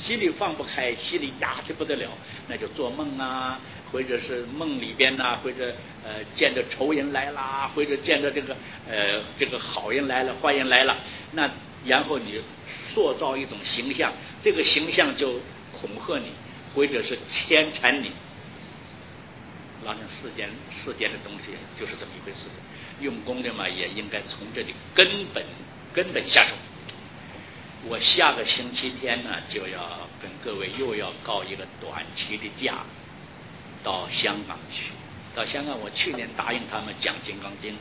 心里放不开，心里压得不得了，那就做梦啊，或者是梦里边呐，或者见着仇人来啦，或者见着这个好人来了，坏人来了，那然后你塑造一种形象，这个形象就恐吓你，或者是牵缠你。老想世间的东西就是这么一回事，用功的嘛也应该从这里根本下手。我下个星期天呢就要跟各位又要告一个短期的假，到香港去。到香港，我去年答应他们讲《金刚经》，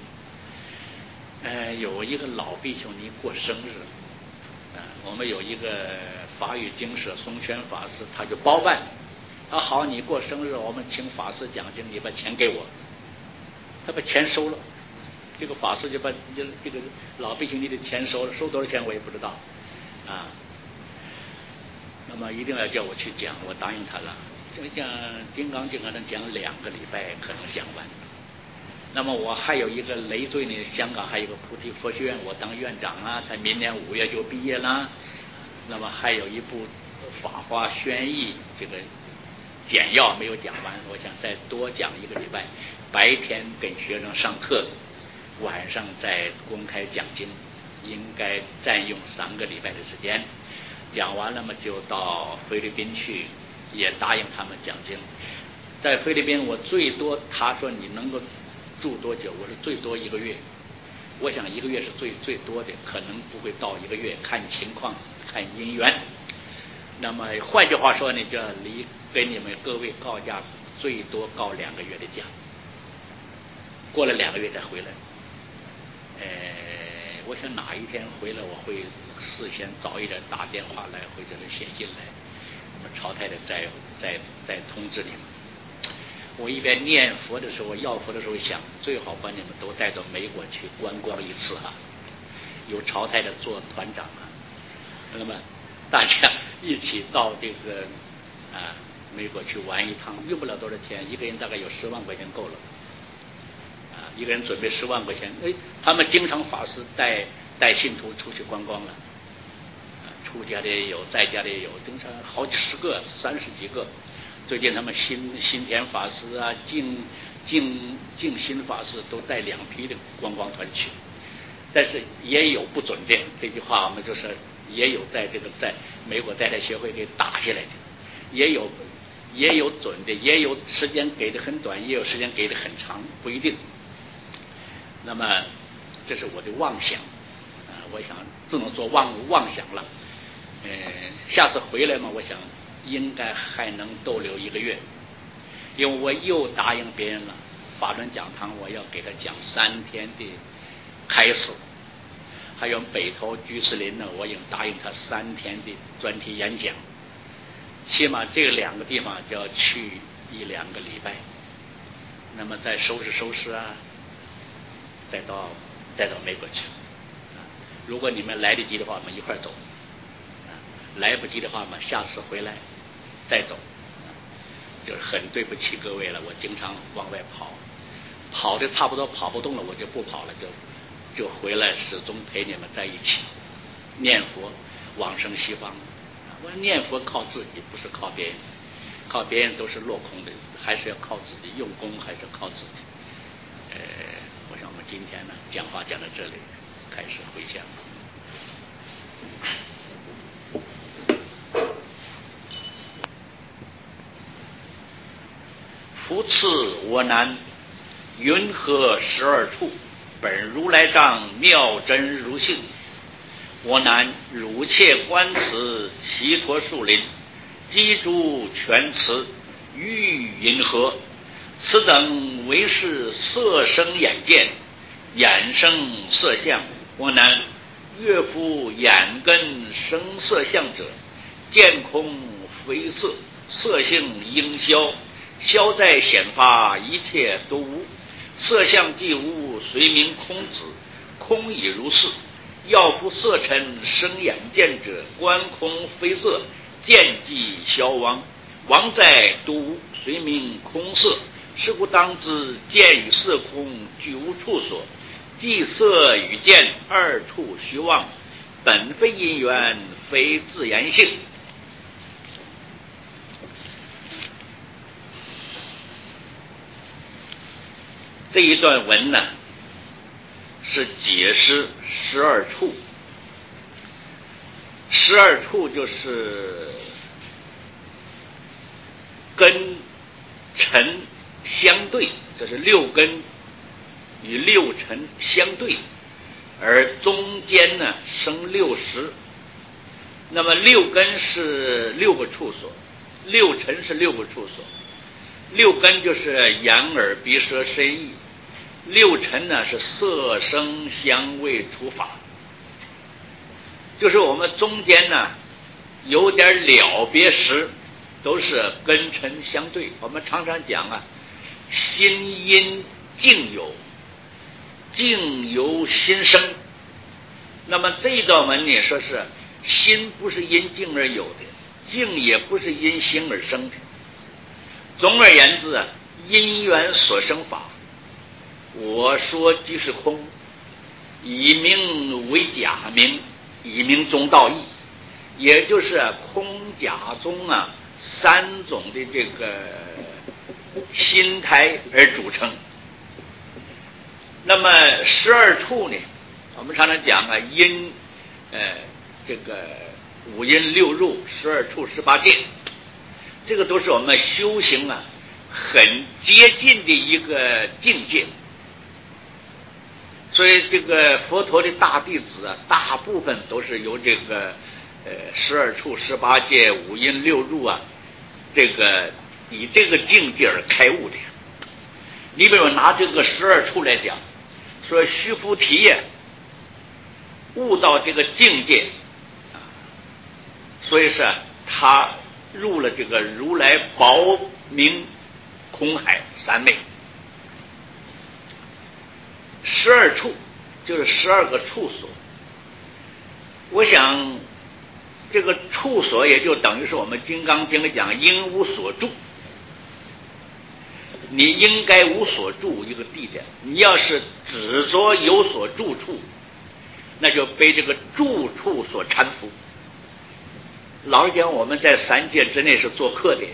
有一个老弟兄你过生日，我们有一个法语经社松轩法师，他就包办。好，你过生日，我们请法师讲经，你把钱给我。他把钱收了，这个法师就把这个老弟兄你的钱收了，收多少钱我也不知道啊。那么一定要叫我去讲，我答应他了。这个讲《金刚经》可能讲2个礼拜，可能讲完。那么我还有一个累赘呢，香港还有个菩提佛学院，我当院长啊，他明年5月就毕业啦。那么还有一部《法华宣义》这个简要没有讲完，我想再多讲1个礼拜，白天给学生上课，晚上再公开讲经，应该占用3个礼拜的时间。讲完了嘛，就到菲律宾去，也答应他们讲经。在菲律宾，我最多他说你能够住多久？我说最多1个月。我想1个月是最多的，可能不会到1个月，看情况，看因缘。那么换句话说呢，就给你们各位告假，最多告2个月的假，过了2个月再回来。我想哪一天回来，我会事先早一点打电话来，或者是写信来，那么曹太太再通知你们。我一边念佛的时候，要佛的时候想，最好把你们都带到美国去观光一次啊，由曹太太做团长啊，那么大家一起到这个美国去玩一趟，用不了多少钱，一个人大概有10万块钱够了。一个人准备10万块钱，他们经常法师带信徒出去观光了，出家的也有，在家的也有，经常好几十个、30几个。最近他们新田法师啊、净心法师都带2批的观光团去，但是也有不准的。这句话我们就是也有在美国在台协会给打下来的，也有准的，也有时间给的很短，也有时间给的很长，不一定。那么这是我的妄想我想只能做妄想了。下次回来嘛，我想应该还能逗留1个月，因为我又答应别人了，法轮讲堂我要给他讲3天的开始，还有北投居士林呢，我已经答应他3天的专题演讲，起码这2个地方就要去1-2个礼拜，那么再收拾啊，再到美国去。如果你们来得及的话，我们一块走；来不及的话嘛，下次回来再走。就是很对不起各位了，我经常往外跑的差不多跑不动了，我就不跑了，就回来，始终陪你们在一起念佛，往生西方。我念佛靠自己，不是靠别人，靠别人都是落空的，还是要靠自己，用功还是靠自己。我想我们今天呢，讲话讲到这里，开始回向。福赐我难，云何12处？本如来藏，妙真如性。我难汝切观此齐陀树林，积诸泉池，欲云何？此等为是色生眼见，眼生色相。我难岳父眼根生色相者，见空非色，色性应消，消在显发，一切都无。色相既无，随名空子，空已如是。要夫色尘生眼见者，观空非色，见即消亡，亡在都无，随名空色。是故当知见与色空，俱无处所。即色与见2处虚妄，本非因缘，非自然性。 这一段文呢，是解释12处。12处就是根尘相对，这是六根与六尘相对，而中间呢生六识。那么六根是6个处所，六尘是6个处所。六根就是眼耳鼻舌身意，六尘呢是色声香味触法。就是我们中间呢有点了别时，都是根尘相对。我们常常讲啊，心因境有，境由心生。那么这一段文呢，说是心不是因境而有的，境也不是因心而生的。总而言之啊，因缘所生法，我说即是空，以名为假名，以名中道义，也就是空假中啊3种的这个心态而组成。那么12处呢，我们常常讲啊，因这个5阴6入12处18界，这个都是我们修行啊很接近的一个境界。所以这个佛陀的大弟子啊，大部分都是由这个12处18界5阴6入啊，这个以这个境界而开悟的。你比如拿这个12处来讲，说须菩提呀悟到这个境界啊，所以是他入了这个如来宝明空海三昧。12处就是12个处所。我想这个处所也就等于是我们金刚经里讲应无所住，你应该无所住一个地点。你要是执着有所住处，那就被这个住处所搀扶。老实讲，我们在3界之内是做客的，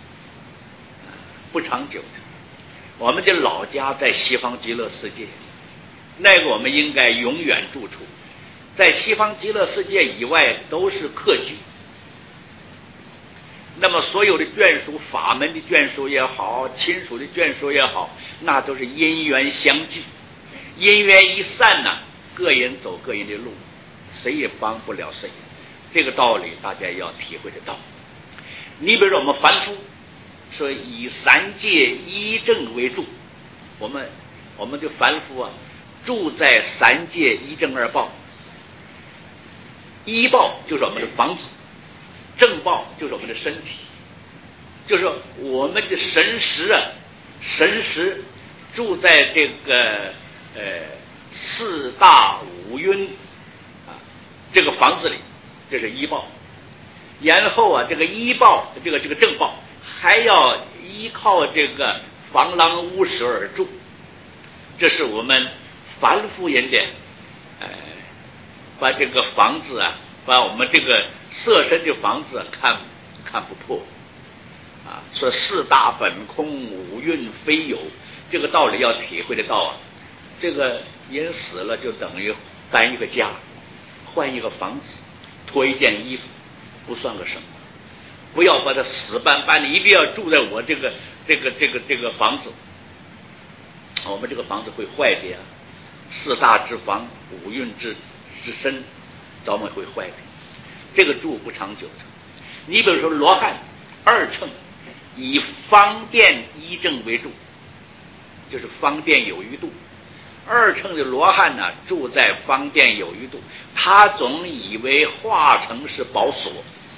不长久的。我们的老家在西方极乐世界，那个我们应该永远住处。在西方极乐世界以外都是客居。那么所有的眷属，法门的眷属也好，亲属的眷属也好，那都是因缘相聚。因缘一散呢，各人走各人的路，谁也帮不了谁。这个道理大家要体会得到。你比如说我们凡夫说以3界一正为住，我们的凡夫啊，住在3界一正二报。一报就是我们的房子，正报就是我们的身体，就是我们的神识啊，神识住在这个4大5蕴啊这个房子里，这是一报。然后啊，这个一报这个正报还要依靠这个房廊屋舍而住，这是我们凡夫人的把这个房子啊，把我们这个色身的房子看不破啊。说4大本空5蕴非有，这个道理要体会得到啊。这个人死了就等于搬一个家，换一个房子，脱一件衣服，不算个什么。不要把它死搬的，一定要住在我这个房子。我们这个房子会坏的呀，4大之房5蕴之身早晚会坏的，这个住不长久的。你比如说罗汉2乘以方便一正为住，就是方便有余度。2乘的罗汉呢，住在方便有余度，他总以为化成是宝所。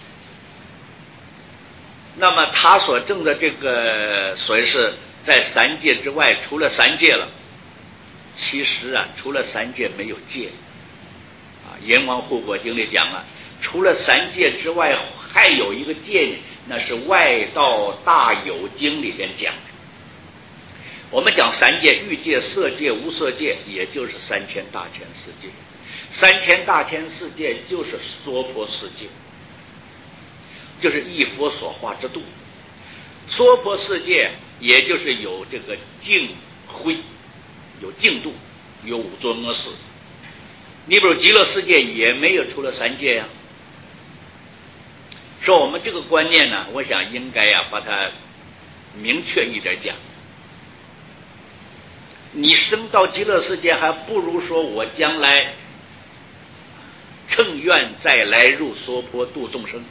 那么他所证的这个所谓是在3界之外，除了3界了，其实啊，除了3界没有界啊。阎王护国经里讲啊，除了3界之外还有一个界呢，那是外道大有经里边讲的。我们讲3界，欲界、色界、无色界，也就是3000大千世界。3000大千世界就是娑婆世界，就是一佛所化之度。娑婆世界也就是有这个净慧有净土，有五座阿四。你比如极乐世界也没有除了三界呀。说我们这个观念呢，我想应该把它明确一点讲。你升到极乐世界，还不如说我将来乘愿再来入娑婆度众生。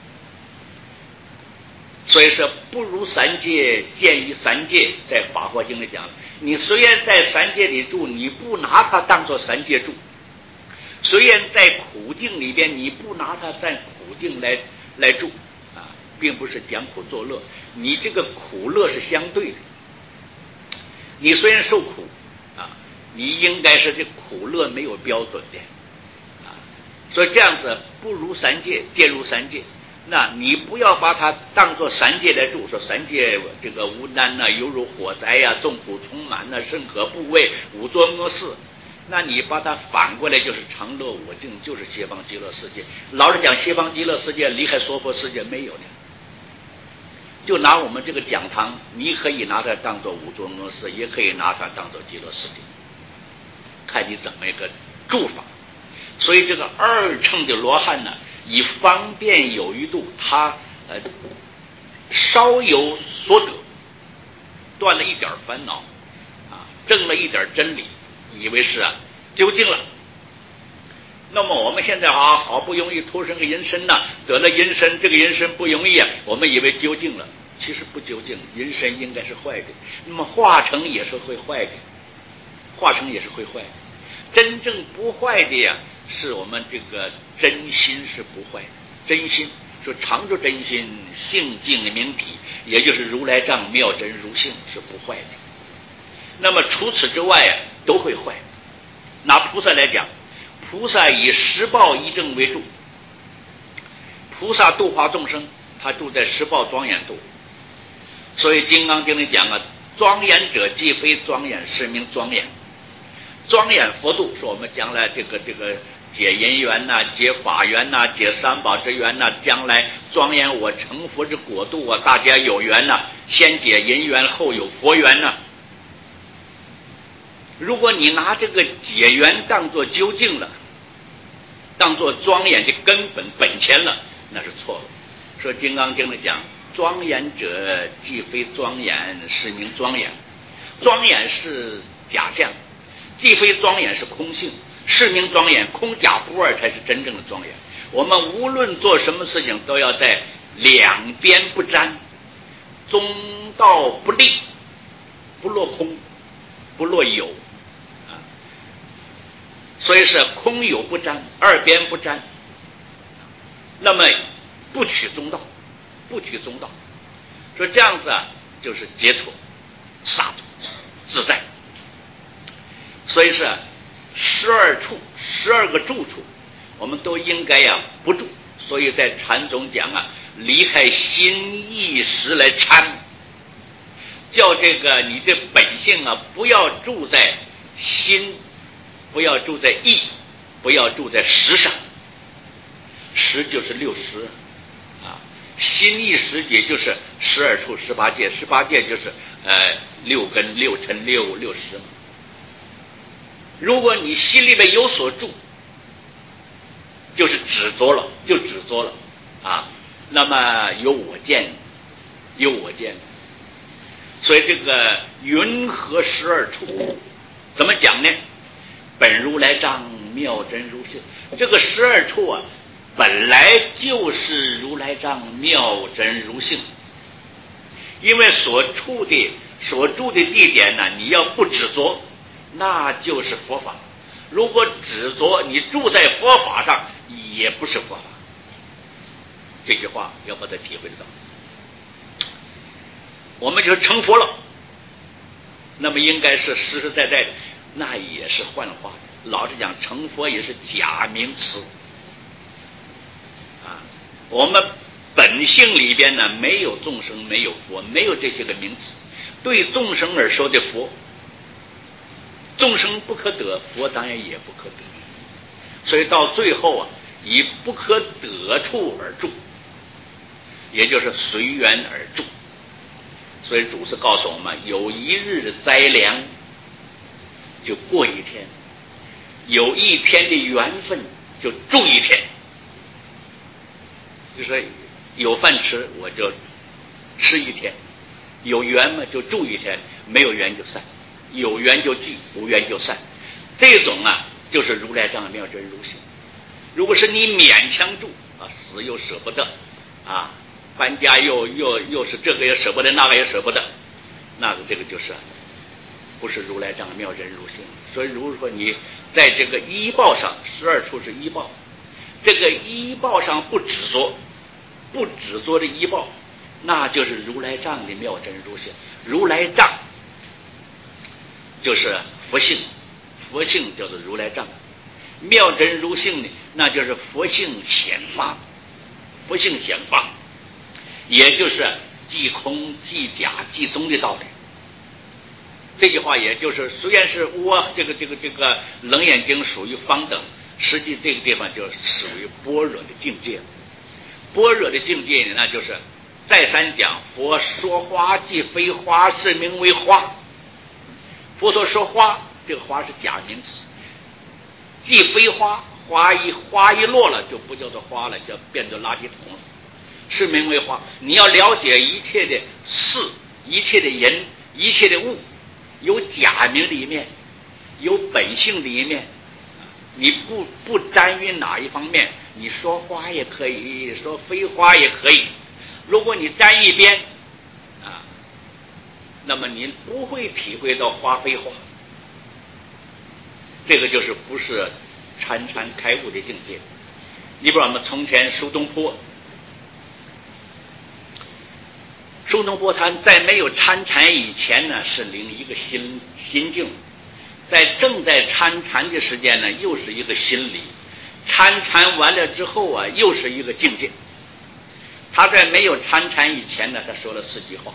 所以说不如三界，见于三界，在《法华经》里讲，你虽然在三界里住，你不拿它当作三界住；虽然在苦境里边，你不拿它在苦境来住啊，并不是讲苦作乐，你这个苦乐是相对的。你虽然受苦啊，你应该是这苦乐没有标准的啊，所以这样子不如三界，介入三界。那你不要把它当作三界来住，说三界这个无难犹如火灾众苦充满甚可怖畏，五座阿四。那你把它反过来就是常乐我净，就是西方极乐世界。老实讲，西方极乐世界离开娑婆世界没有的。就拿我们这个讲堂，你可以拿它当作五座阿四，也可以拿它当作极乐世界，看你怎么一个住法。所以这个二乘的罗汉呢，以方便有余度，他稍有所得，断了一点烦恼证了一点真理，以为是究竟了。那么我们现在好不容易脱生个人身得了人身，这个人身不容易我们以为究竟了，其实不究竟，人身应该是坏的，那么化成也是会坏的，化成也是会坏的。真正不坏的是我们这个真心是不坏的，真心说常住真心，性净明体，也就是如来藏妙真如性是不坏的。那么除此之外都会坏。拿菩萨来讲，菩萨以十报一正为住，菩萨度化众生，他住在十报庄严度。所以《金刚经》里讲庄严者既非庄严，是名庄严。庄严佛度说我们将来这个解因缘解法缘解三宝之缘将来庄严我成佛之国度大家有缘先解因缘后有佛缘如果你拿这个解缘当作究竟了，当作庄严的根本本钱了，那是错了。说《金刚经》里讲，庄严者既非庄严，是名庄严。庄严是假象，既非庄严是空性，是名庄严。空假不二才是真正的庄严。我们无论做什么事情，都要在两边不沾，中道不立，不落空，不落有所以是空有不沾，二边不沾。那么不取中道，不取中道，说这样子就是解脱、洒脱、自在。所以是12处，12个住处，我们都应该不住。所以在禅宗讲离开心意识来参，叫这个你的本性不要住在心，不要住在意，不要住在识上。识就是60心意识也就是12处18界，18界就是6根6尘6识嘛。如果你心里面有所住，就是执着了，就执着了那么有我见，有我见。所以这个云何12处怎么讲呢？本如来藏妙真如性，这个12处本来就是如来藏妙真如性。因为所住的地点你要不执着，那就是佛法。如果执着，你住在佛法上也不是佛法。这句话要把它体会得到。我们就成佛了，那么应该是实实在在的，那也是幻化的。老实讲，成佛也是假名词我们本性里边没有众生，没有佛，没有这些个名词。对众生而说的佛，众生不可得，佛当然也不可得。所以到最后以不可得处而住，也就是随缘而住。所以祖师告诉我们，有一日灾良， 就过一天，有一天的缘分就住一天，就是有饭吃我就吃一天，有缘嘛就住一天，没有缘就散，有缘就聚，无缘就散。这种啊就是如来藏妙真如性。如果是你勉强住啊，死又舍不得啊，搬家又是这个也舍不得，那个也舍不得，那个这个就是不是如来藏妙真如性。所以如果说你在这个依报上，12处是依报，这个依报上不执着，不执着的依报，那就是如来藏的妙真如性。如来藏就是佛性，佛性叫做如来藏，妙真如性呢，那就是佛性显发，佛性显发，也就是即空即假即宗的道理。这句话也就是虽然是这个楞严经属于方等，实际这个地方就属于般若的境界。般若的境界呢，那就是再三讲佛说花即非花，是名为花。佛所说花，这个花是假名词，即非花，花一落了就不叫做花了，叫变作垃圾桶了，是名为花。你要了解一切的事，一切的人，一切的物，有假名的一面，有本性的一面，你不沾于哪一方面，你说花也可以，说非花也可以。如果你沾一边啊，那么你不会体会到花非花，这个就是不是参禅开悟的境界。你比如我们从前苏东坡他在没有参禅以前呢，是领一个心境，正在参禅的时间呢，又是一个心理，参禅完了之后啊，又是一个境界。他在没有参禅以前呢，他说了4句话：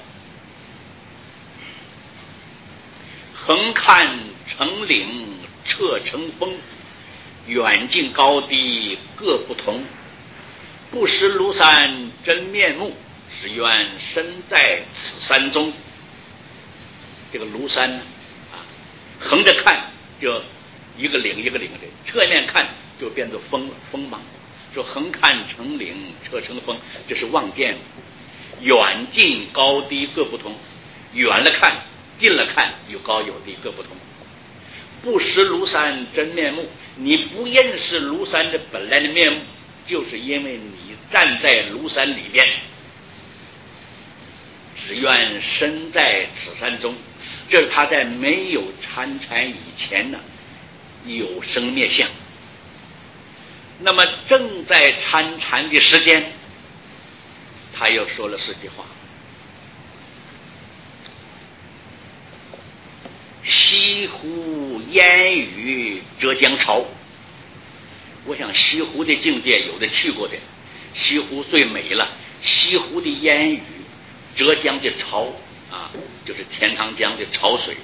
横看成岭彻成峰，远近高低各不同，不识庐山真面目，只愿身在此山中。这个庐山呢横着看就一个岭一个岭的，侧面看就变作锋芒。说横看成岭彻成峰，这是望见，远近高低各不同，远了看近了看有高有低各不同。不识庐山真面目，你不认识庐山的本来的面目，就是因为你站在庐山里边。只愿身在此山中，这是他在没有参禅以前呢有生灭相。那么正在参禅的时间，他又说了4句话：西湖烟雨浙江潮。我想西湖的境界有的去过的，西湖最美了，西湖的烟雨，浙江的潮啊，就是钱塘江的潮水。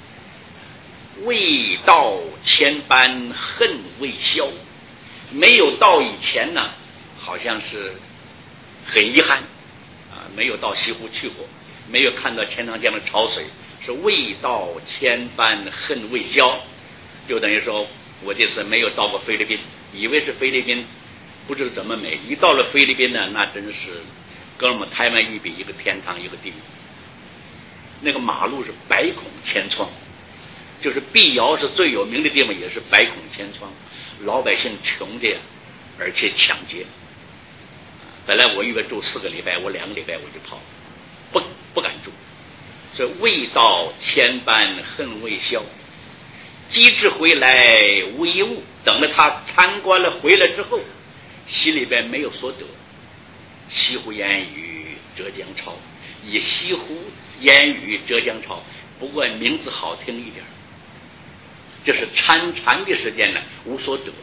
未到千般恨未消，没有到以前呢，好像是很遗憾啊，没有到西湖去过，没有看到钱塘江的潮水，是未到千般恨未消，就等于说我这次没有到过菲律宾，以为是菲律宾不知怎么美，一到了菲律宾呢，那真是跟我们台湾一比，一个天堂一个地狱。那个马路是百孔千疮，就是碧瑶是最有名的地方，也是百孔千疮，老百姓穷的而且抢劫。本来我预备住4个礼拜，我2个礼拜我就跑，不敢住。这未到千般恨未消，机智回来无一物。等了他参观了回来之后，心里边没有所得。西湖烟雨浙江潮，以西湖烟雨浙江潮，不过名字好听一点。这是参禅的时间呢，无所得。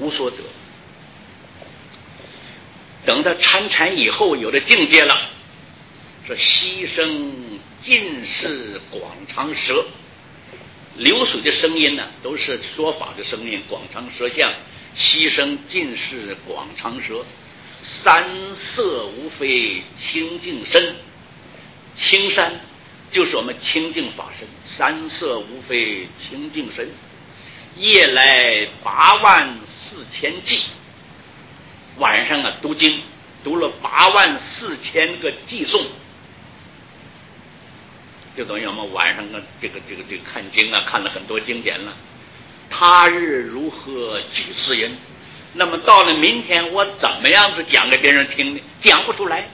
等到参禅以后，有了境界了，说溪声尽是广长舌。流水的声音呢，都是说法的声音，广长舌相。溪声尽是广长舌，山色无非清净身。青山就是我们清净法身，山色无非清净身。 夜来84000计，晚上啊读经，读了84000个偈颂，就等于我们晚上啊这个看经啊，看了很多经典了。他日如何几世人？那么到了明天，我怎么样子讲给别人听呢？讲不出来。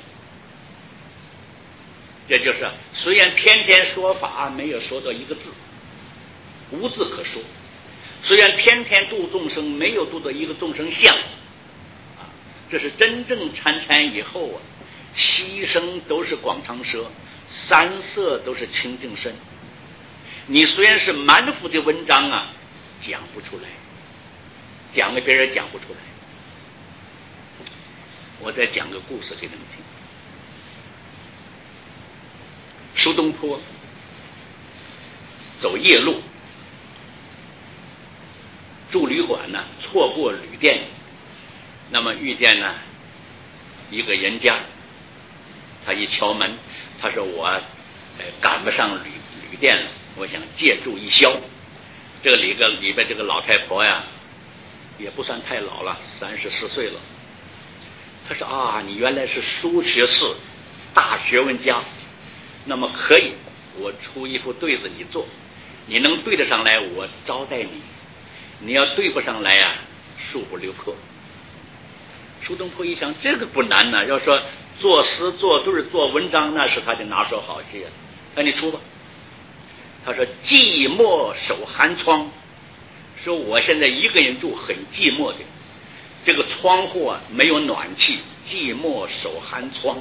这就是虽然天天说法，没有说到一个字，无字可说；虽然天天度众生，没有度到一个众生相。这是真正参禅以后啊，牺牲都是广长舌，三色都是清净身。你虽然是满腹的文章啊，讲不出来，讲给别人讲不出来。我再讲个故事给你们听。苏东坡走夜路，住旅馆呢，错过旅店，那么遇见呢一个人家，他一敲门，他说我赶不上旅店了，我想借住一宵。这个里边这个老太婆呀，也不算太老了，34岁了。他说啊，你原来是书学士，大学问家，那么可以，我出一副对子你做，你能对得上来，我招待你；你要对不上来啊，恕不留客。苏东坡一想，这个不难呢，要说作诗作对做文章，那是他的拿手好戏啊。那你出吧。他说寂寞守寒窗，说我现在一个人住，很寂寞的，这个窗户啊没有暖气，寂寞守寒窗。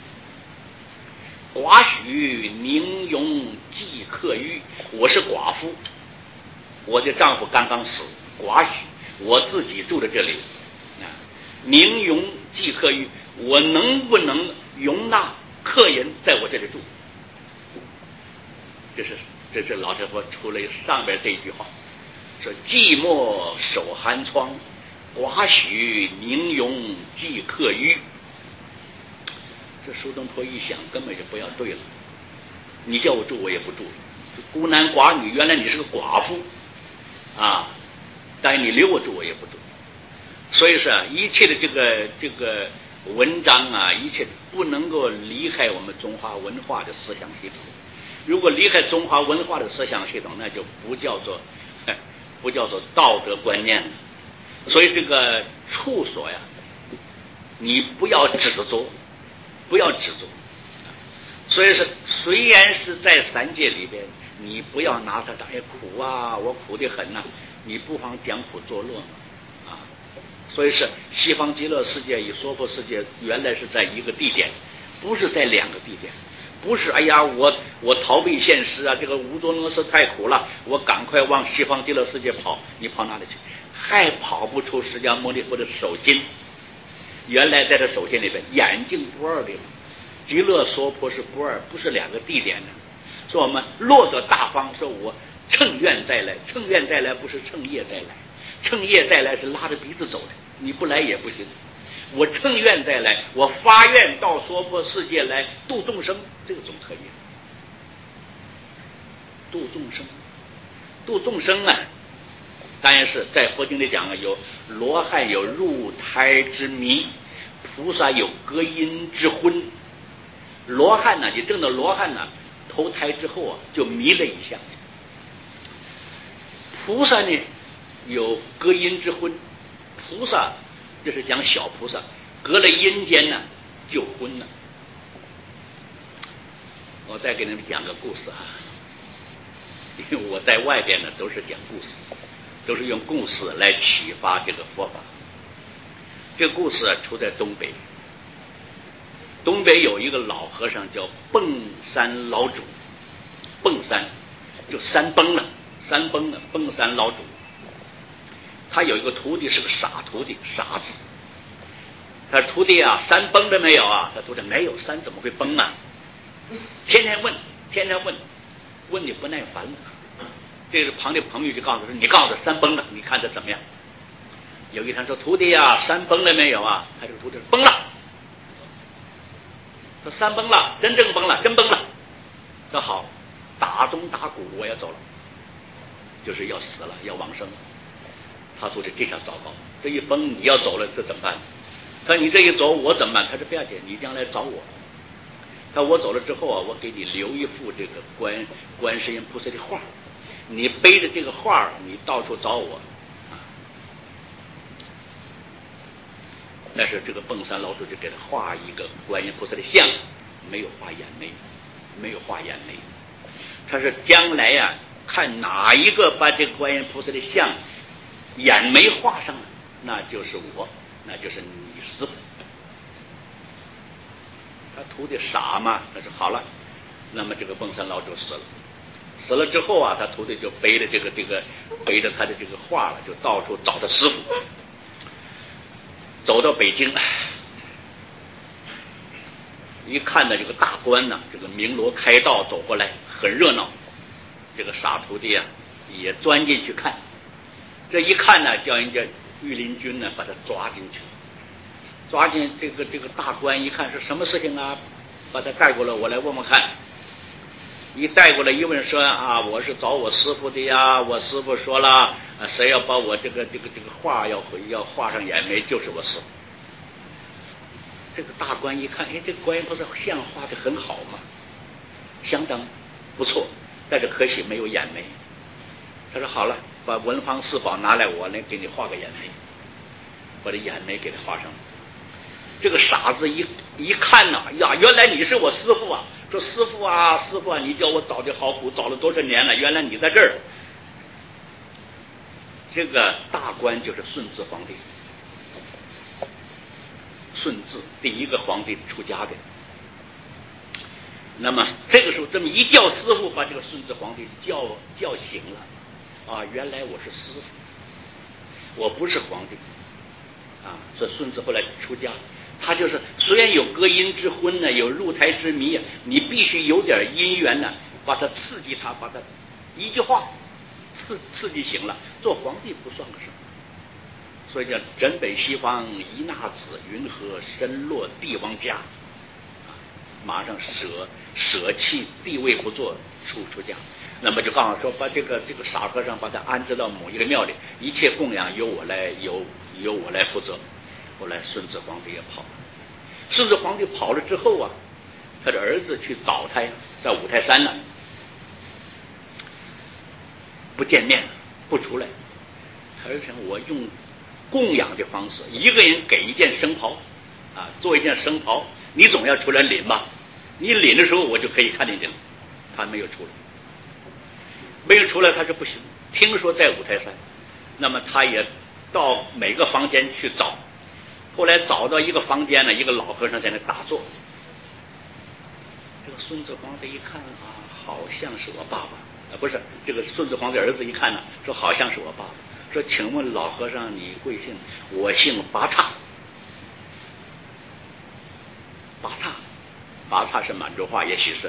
寡许宁容寄客于，我是寡妇，我的丈夫刚刚死，寡许我自己住在这里啊。宁容寄客于，我能不能容纳客人在我这里住？这是老太婆出了上边这一句话，说寂寞守寒窗，寡许宁容寄客于。这苏东坡一想，根本就不要对了，你叫我住我也不住，孤男寡女，原来你是个寡妇啊，但是你留我住我也不住。所以说一切的这个文章啊，一切不能够离开我们中华文化的思想系统。如果离开中华文化的思想系统，那就不叫做道德观念了。所以这个处所呀，你不要执着，不要执着。所以是虽然是在三界里边，你不要拿它当苦啊，我苦得很呐，你不妨讲苦作乐嘛啊。所以是西方极乐世界与娑婆世界原来是在一个地点，不是在两个地点。不是哎呀，我逃避现实啊，这个无着能是太苦了，我赶快往西方极乐世界跑。你跑哪里去？还跑不出释迦牟尼佛的手心。原来在这手心里边，眼睛不二的，极乐娑婆是不二，不是两个地点的。说我们落得大方，说我乘愿再来，乘愿再来不是乘业再来，乘业再来是拉着鼻子走的，你不来也不行。我乘愿再来，我发愿到娑婆世界来度众生，这个总可以。度众生，度众生啊，当然是在佛经里讲啊，有罗汉有入胎之迷，菩萨有隔阴之昏。罗汉呢，你证到罗汉呢，投胎之后啊，就迷了一下。菩萨呢，有隔阴之昏，菩萨这是讲小菩萨，隔了阴间呢就昏了。我再给你们讲个故事啊，因为我在外边呢都是讲故事，都是用故事来启发这个佛法。这个故事啊出在东北，东北有一个老和尚叫蹦山老主，蹦山就山崩了，山崩了，蹦山老主。他有一个徒弟是个傻徒弟，傻子。他说徒弟啊，山崩了没有啊？他徒弟没有，山怎么会崩啊？天天问，天天问，问你不耐烦了。这个旁的朋友就告诉他，你告诉他山崩了，你看他怎么样？有一天说徒弟啊，山崩了没有啊？他这个徒弟说崩了。说山崩了，真正崩了，真崩了。说好，打钟打鼓，我要走了，就是要死了，要往生了。 他说的这下糟糕，这一崩你要走了，这怎么办？他说你这一走我怎么办？他说不要紧，你将来找我。他说我走了之后啊，我给你留一幅这个观世音菩萨的画，你背着这个画你到处找我。但是这个蹦山老祖就给他画一个观音菩萨的像，没有画眼眉，没有画眼眉。他说将来呀，看哪一个把这个观音菩萨的像眼眉画上了，那就是我，那就是你师父。他徒弟傻嘛，他说好了，那么这个蹦山老祖死了，死了之后啊，他徒弟就背着背着他的这个画了，就到处找他师父。走到北京，一看到这个大官呢，这个鸣锣开道走过来，很热闹。这个傻徒弟啊，也钻进去看。这一看呢，叫人家御林军呢把他抓进去，抓进这个大官一看是什么事情啊，把他带过来，我来问问看。一带过来一问说啊，我是找我师父的呀，我师父说了，谁要把我这个画要画上眼眉，就是我师父。这个大官一看，哎，这个观音菩萨像画的很好嘛，相当不错，但是可惜没有眼眉。他说好了，把文房四宝拿来，我来给你画个眼眉，把这眼眉给他画上。这个傻子一看呐，呀，原来你是我师父啊！说师父啊，师父啊，你叫我找的好苦，找了多少年了，原来你在这儿。这个大官就是顺治皇帝，顺治第一个皇帝出家的。那么这个时候这么一叫师父，把这个顺治皇帝叫醒了啊！原来我是师父，我不是皇帝啊！所以顺治后来出家。他就是虽然有隔阴之婚呢，有入台之谜，你必须有点因缘呢，把他刺激他，把他一句话刺激醒了，做皇帝不算个什么。所以叫枕北西方一纳子，云何身落帝王家，马上舍弃地位不做，出家。那么就刚好说把这个傻和尚把他安置到某一个庙里，一切供养由我来负责。后来顺治皇帝也跑了，顺治皇帝跑了之后啊，他的儿子去找他呀，在五台山呢，不见面，不出来。他儿子想我用供养的方式，一个人给一件僧袍啊，做一件僧袍，你总要出来领吧？你领的时候我就可以看见你了。他没有出来，没有出来，他说不行。听说在五台山，那么他也到每个房间去找。后来找到一个房间呢，一个老和尚在那打坐。这个顺治皇帝一看啊，好像是我爸爸不是这个顺治皇帝儿子一看呢，说好像是我爸爸。说请问老和尚你贵姓？我姓拔刹。拔刹是满洲话，也许是。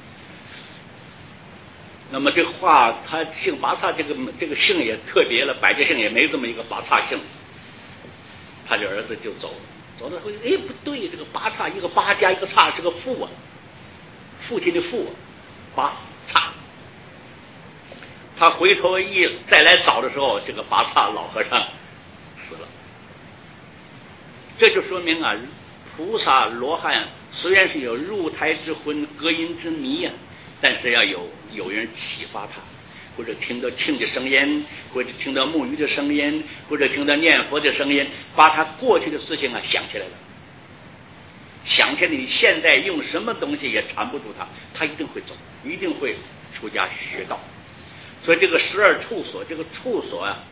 那么这个话，他姓拔刹，这个姓也特别了，百家姓也没这么一个拔刹姓。他的儿子就走了会，哎，不对，这个拔刹一个八加一个刹是个父啊，父亲的父啊，拔刹。他回头再来找的时候，这个拔刹老和尚死了。这就说明啊，菩萨罗汉虽然是有入台之婚、隔阴之谜啊，但是要有人启发他。或者听到磬的声音，或者听到木鱼的声音，或者听到念佛的声音，把他过去的事情啊想起来了。想起来你现在用什么东西也缠不住他，他一定会走，一定会出家学道。所以这个12处所，这个处所啊，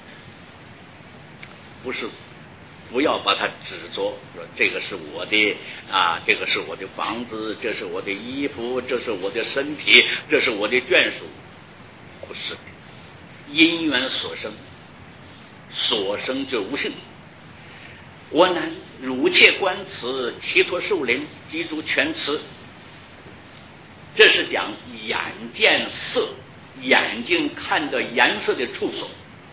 不要把它指着说这个是我的啊，这个是我的房子，这是我的衣服，这是我的身体，这是我的眷属。不是，因缘所生，所生就无性。我乃汝切观此，其陀树林，积诸全词。这是讲眼见色，眼睛看到颜色的处所。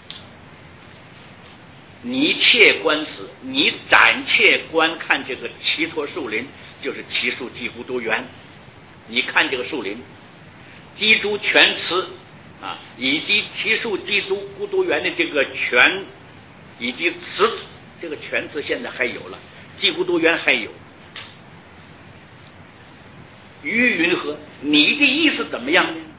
你切观此，你暂切观看这个奇陀树林，就是奇树积孤独园。你看这个树林，积诸全词啊，以及奇树积诸孤独园的这个全以及词这个全词现在还有了，济孤独园还有。于云何？你的意思怎么样呢？